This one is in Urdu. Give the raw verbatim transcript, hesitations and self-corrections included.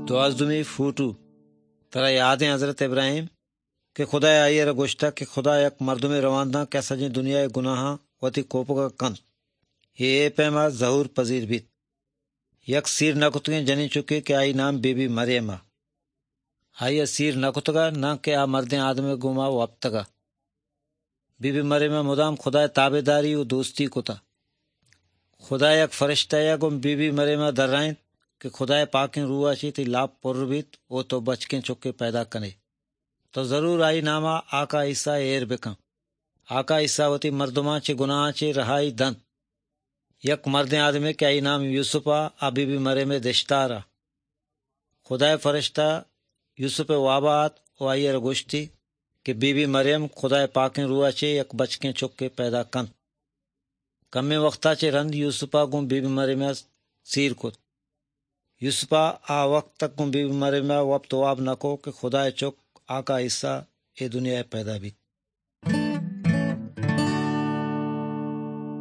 دوازدمی فوٹو ترا یادیں حضرت ابراہیم کہ خدا آئیے گوشتا کہ خدا یک مردم رواندہ کیسا جی دنیا گناہ وتی کوپگا کند یہ اے پیما ظہور پذیر بیت یک سیر نکتگیں جنی چکے کہ آئی نام بی بی مریم آئی سیر نکتگا نہ کہ آ مردیں آدم گما وابتگا بی بی مریم مدام خدا تابے داری و دوستی کتا خدا یک فرشتہ یا گم بی بی مریم درائیں کہ خدا پاکیں روح چی تی لاپ پر بیت وہ تو بچکیں چکے پیدا کنے تو ضرور آئی ناما آقا عیسیٰ ایر بکن آقا عیسیٰ وتی مردماں چے گناہ چے رہائی دن یک مردیں آدمی کہ آئی نام یوسفا آ بی بی مریم دشتارا خدا فرشتہ یوسف وابات و آئی رگوشتی کہ بی بی مریم خدا پاکیں روح چے یک بچکیں چکے پیدا کن کمی وقتا چے رند یوسفا گم بی بی مریم سیر کت یوسفا آ وقت تک گم بی بی مریم وقت واب نکو کہ خدا چک آقا عیسیٰ اے دنیا پیدا بیت